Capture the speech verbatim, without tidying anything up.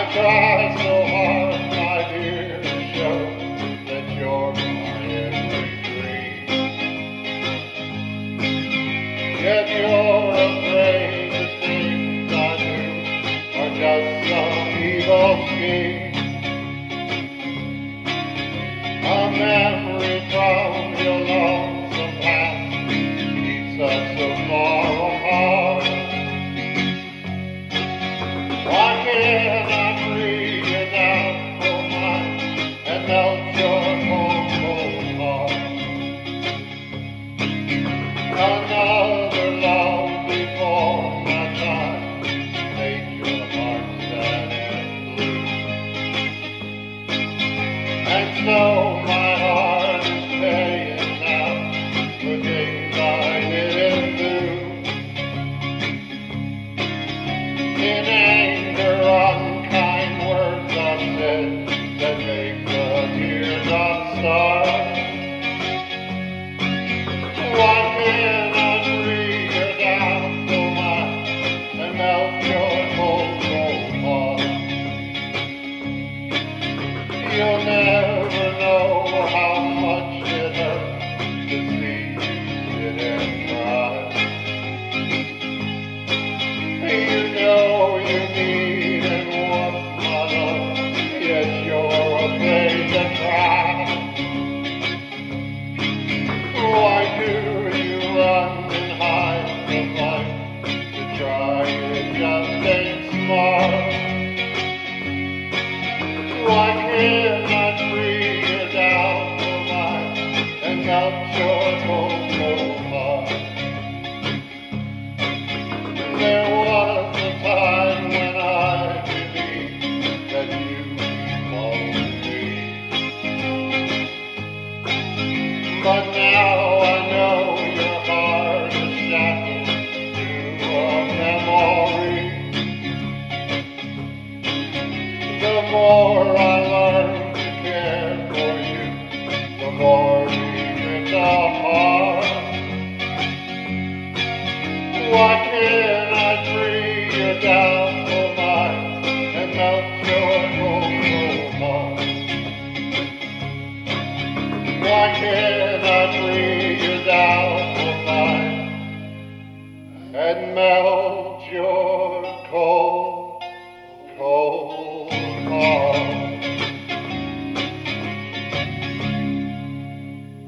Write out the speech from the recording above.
try so hard, my dear, to show that you're my every dream. Yet you're afraid the things I do are just some evil scheme. A memory from your lonesome past keeps us so far